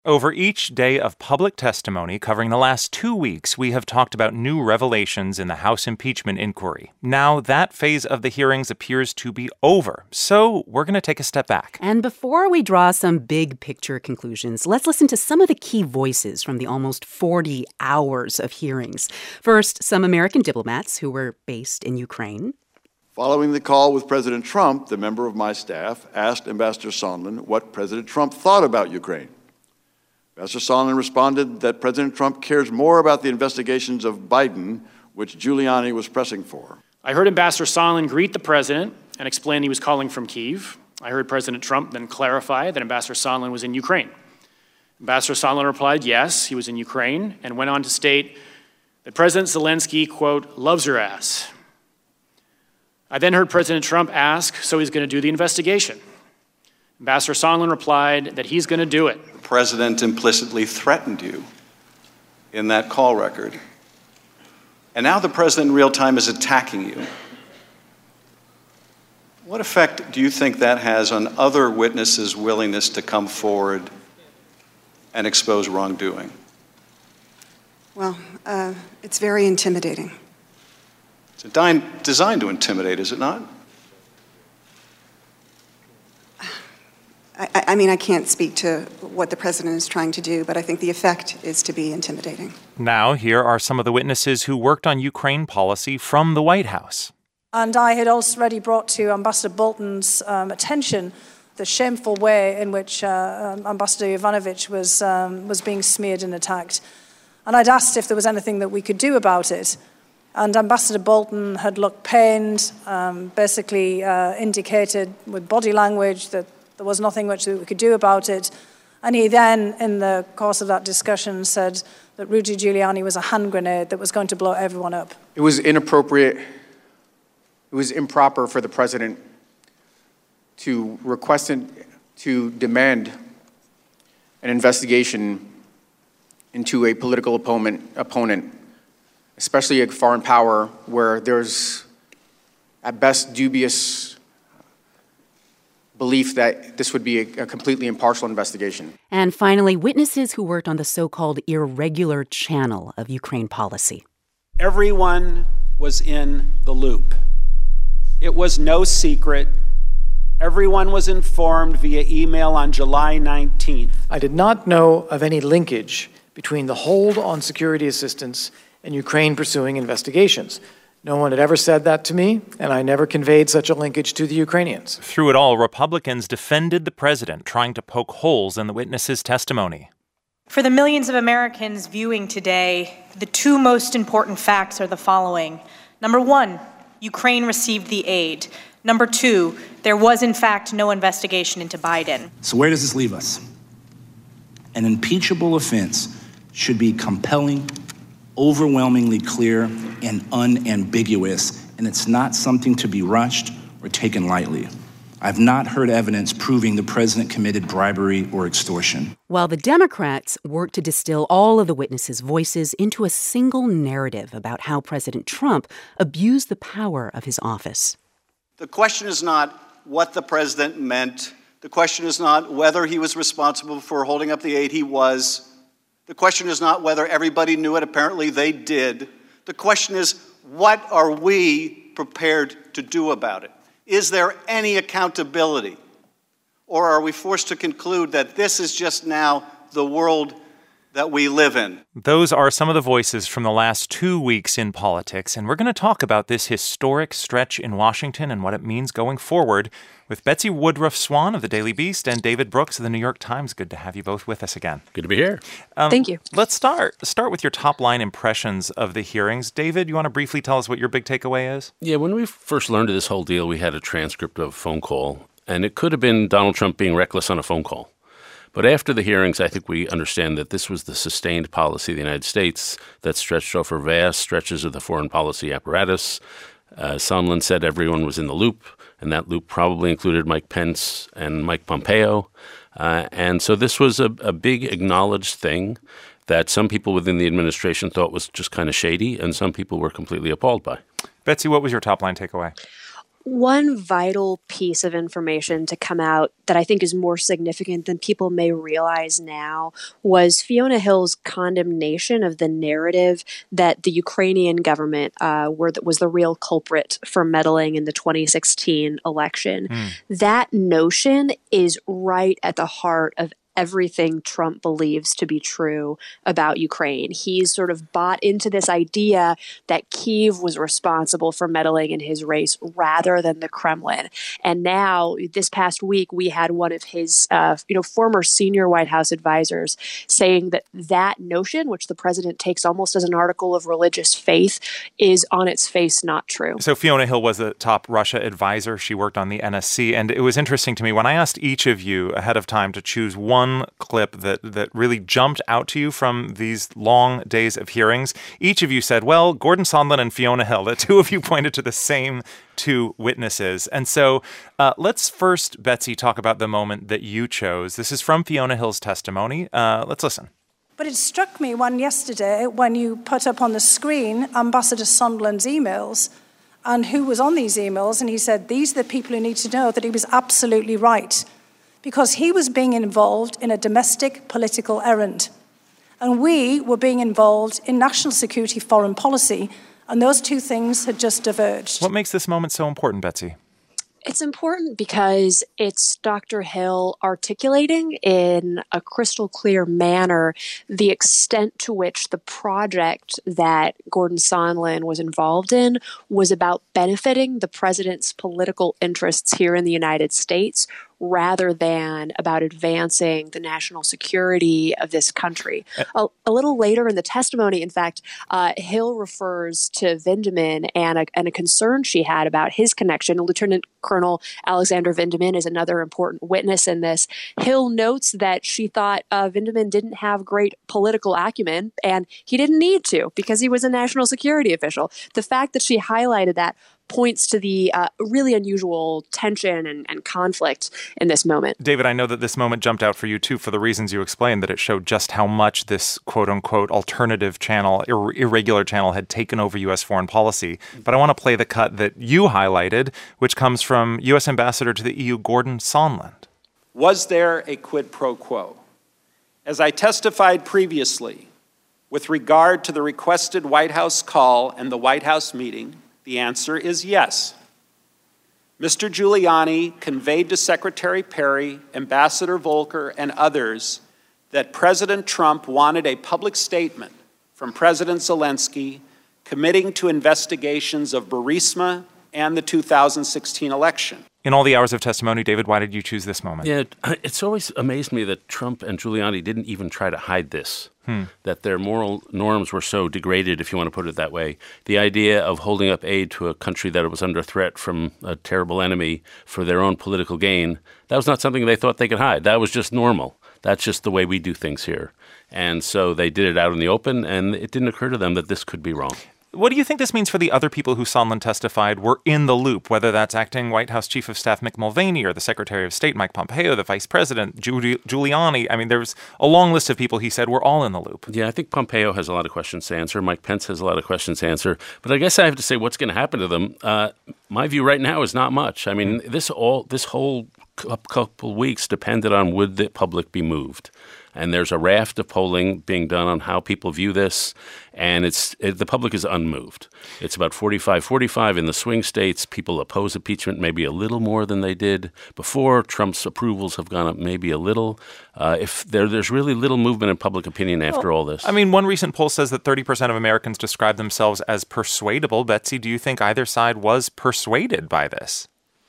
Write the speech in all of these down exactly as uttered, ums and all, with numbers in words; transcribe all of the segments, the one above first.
Over each day of public testimony covering the last two weeks, we have talked about new revelations in the House impeachment inquiry. Now, that phase of the hearings appears to be over, so we're going to take a step back. And before we draw some big-picture conclusions, let's listen to some of the key voices from the almost forty hours of hearings. First, some American diplomats who were based in Ukraine. Following the call with President Trump, the member of my staff asked Ambassador Sondland what President Trump thought about Ukraine. Ambassador Sondland responded that President Trump cares more about the investigations of Biden, which Giuliani was pressing for. I heard Ambassador Sondland greet the president and explain he was calling from Kyiv. I heard President Trump then clarify that Ambassador Sondland was in Ukraine. Ambassador Sondland replied, yes, he was in Ukraine, and went on to state that President Zelensky, quote, loves your ass. I then heard President Trump ask, so he's going to do the investigation. Ambassador Sondland replied that he's going to do it. The president implicitly threatened you in that call record. And now the president in real time is attacking you. What effect do you think that has on other witnesses' willingness to come forward and expose wrongdoing? Well, uh, it's very intimidating. It's designed, designed to intimidate, is it not? I, I mean, I can't speak to what the president is trying to do, but I think the effect is to be intimidating. Now, here are some of the witnesses who worked on Ukraine policy from the White House. And I had already brought to Ambassador Bolton's um, attention the shameful way in which uh, um, Ambassador Yovanovitch was, um, was being smeared and attacked. And I'd asked if there was anything that we could do about it. And Ambassador Bolton had looked pained, um, basically uh, indicated with body language that there was nothing much that we could do about it. And he then, in the course of that discussion, said that Rudy Giuliani was a hand grenade that was going to blow everyone up. It was inappropriate. It was improper for the president to request and to demand an investigation into a political opponent, opponent, especially a foreign power where there's, at best, dubious belief that this would be a, a completely impartial investigation. And finally, witnesses who worked on the so-called irregular channel of Ukraine policy. Everyone was in the loop. It was no secret. Everyone was informed via email on July nineteenth. I did not know of any linkage between the hold on security assistance and Ukraine pursuing investigations. No one had ever said that to me, and I never conveyed such a linkage to the Ukrainians. Through it all, Republicans defended the president, trying to poke holes in the witnesses' testimony. For the millions of Americans viewing today, the two most important facts are the following. Number one, Ukraine received the aid. Number two, there was in fact no investigation into Biden. So where does this leave us? An impeachable offense should be compelling, overwhelmingly clear, and unambiguous, and it's not something to be rushed or taken lightly. I've not heard evidence proving the president committed bribery or extortion. While the Democrats worked to distill all of the witnesses' voices into a single narrative about how President Trump abused the power of his office. The question is not what the president meant. The question is not whether he was responsible for holding up the aid. He was. The question is not whether everybody knew it. Apparently they did. The question is, what are we prepared to do about it? Is there any accountability? Or are we forced to conclude that this is just now the world that we live in? Those are some of the voices from the last two weeks in politics, and we're going to talk about this historic stretch in Washington and what it means going forward with Betsy Woodruff Swan of the Daily Beast and David Brooks of the New York Times. Good to have you both with us again. Good to be here. Um, Thank you. Let's start start with your top-line impressions of the hearings. David, you want to briefly tell us what your big takeaway is? Yeah, when we first learned of this whole deal, we had a transcript of a phone call, and it could have been Donald Trump being reckless on a phone call. But after the hearings, I think we understand that this was the sustained policy of the United States that stretched over vast stretches of the foreign policy apparatus. Uh, Sondland said everyone was in the loop, and that loop probably included Mike Pence and Mike Pompeo. Uh, and so this was a, a big acknowledged thing that some people within the administration thought was just kind of shady, and some people were completely appalled by. Betsy, what was your top-line takeaway? One vital piece of information to come out that I think is more significant than people may realize now was Fiona Hill's condemnation of the narrative that the Ukrainian government uh, were, was the real culprit for meddling in the twenty sixteen election. Mm. That notion is right at the heart of everything Trump believes to be true about Ukraine. He's sort of bought into this idea that Kyiv was responsible for meddling in his race rather than the Kremlin. And now, this past week, we had one of his, uh, you know, former senior White House advisors saying that that notion, which the president takes almost as an article of religious faith, is on its face not true. So Fiona Hill was a top Russia advisor. She worked on the N S C. And it was interesting to me when I asked each of you ahead of time to choose one One clip that, that really jumped out to you from these long days of hearings. Each of you said, well, Gordon Sondland and Fiona Hill, the two of you pointed to the same two witnesses. And so uh, let's first, Betsy, talk about the moment that you chose. This is from Fiona Hill's testimony. Uh, let's listen. But it struck me one yesterday when you put up on the screen Ambassador Sondland's emails and who was on these emails. And he said, these are the people who need to know that he was absolutely right, because he was being involved in a domestic political errand. And we were being involved in national security foreign policy, and those two things had just diverged. What makes this moment so important, Betsy? It's important because it's Doctor Hill articulating in a crystal clear manner the extent to which the project that Gordon Sondland was involved in was about benefiting the president's political interests here in the United States rather than about advancing the national security of this country. A, a little later in the testimony, in fact, uh, Hill refers to Vindman and a, and a concern she had about his connection. Lieutenant Colonel Alexander Vindman is another important witness in this. Hill notes that she thought uh, Vindman didn't have great political acumen, and he didn't need to because he was a national security official. The fact that she highlighted that points to the uh, really unusual tension and, and conflict in this moment. David, I know that this moment jumped out for you, too, for the reasons you explained, that it showed just how much this quote-unquote alternative channel, ir- irregular channel, had taken over U S foreign policy. But I want to play the cut that you highlighted, which comes from U S Ambassador to the E U, Gordon Sondland. Was there a quid pro quo? As I testified previously, with regard to the requested White House call and the White House meeting, the answer is yes. Mister Giuliani conveyed to Secretary Perry, Ambassador Volker, and others that President Trump wanted a public statement from President Zelensky committing to investigations of Burisma and the two thousand sixteen election. In all the hours of testimony, David, why did you choose this moment? Yeah, it's always amazed me that Trump and Giuliani didn't even try to hide this, hmm. that their moral norms were so degraded, if you want to put it that way. The idea of holding up aid to a country that was under threat from a terrible enemy for their own political gain, that was not something they thought they could hide. That was just normal. That's just the way we do things here. And so they did it out in the open, and it didn't occur to them that this could be wrong. What do you think this means for the other people who Sondland testified were in the loop, whether that's acting White House Chief of Staff Mick Mulvaney or the Secretary of State Mike Pompeo, the Vice President Giul- Giuliani? I mean, there's a long list of people he said were all in the loop. Yeah, I think Pompeo has a lot of questions to answer. Mike Pence has a lot of questions to answer. But I guess I have to say what's going to happen to them. Uh, my view right now is not much. I mean, this all this whole couple weeks depended on would the public be moved. And there's a raft of polling being done on how people view this, and it's it, the public is unmoved. It's about forty-five forty-five in the swing states. People oppose impeachment maybe a little more than they did before. Trump's approvals have gone up maybe a little. Uh, if there, there's really little movement in public opinion after well, all this. I mean, one recent poll says that thirty percent of Americans describe themselves as persuadable. Betsy, do you think either side was persuaded by this?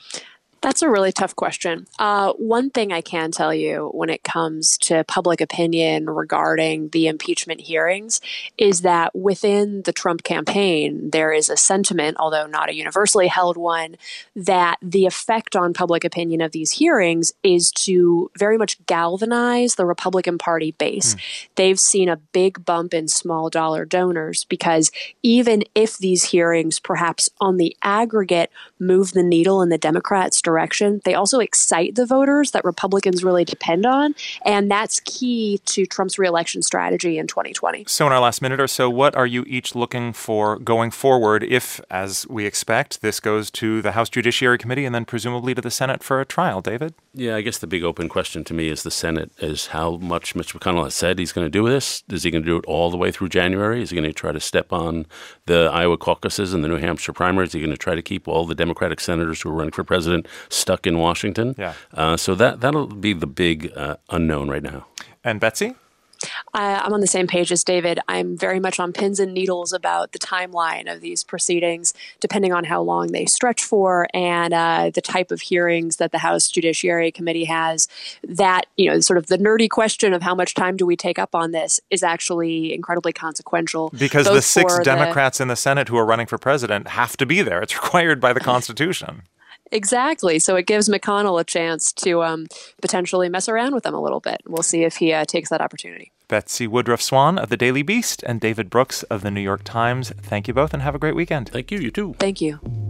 That's a really tough question. Uh, one thing I can tell you when it comes to public opinion regarding the impeachment hearings is that within the Trump campaign, there is a sentiment, although not a universally held one, that the effect on public opinion of these hearings is to very much galvanize the Republican Party base. Mm. They've seen a big bump in small dollar donors because even if these hearings perhaps on the aggregate move the needle in the Democrats' direction. They also excite the voters that Republicans really depend on, and that's key to Trump's reelection strategy in twenty twenty. So in our last minute or so, what are you each looking for going forward if, as we expect, this goes to the House Judiciary Committee and then presumably to the Senate for a trial? David? Yeah, I guess the big open question to me is the Senate is how much Mitch McConnell has said he's going to do this. Is he going to do it all the way through January? Is he going to try to step on the Iowa caucuses and the New Hampshire primaries? Is he going to try to keep all the Democratic senators who are running for president stuck in Washington? Yeah. Uh, so that, that'll be the big uh, unknown right now. And Betsy? Uh, I'm on the same page as David. I'm very much on pins and needles about the timeline of these proceedings, depending on how long they stretch for and uh, the type of hearings that the House Judiciary Committee has. That, you know, sort of the nerdy question of how much time do we take up on this is actually incredibly consequential. Because the six Democrats the, in the Senate who are running for president have to be there. It's required by the Constitution. Exactly. So it gives McConnell a chance to um, potentially mess around with them a little bit. We'll see if he uh, takes that opportunity. Betsy Woodruff Swan of the Daily Beast and David Brooks of the New York Times. Thank you both and have a great weekend. Thank you. You too. Thank you.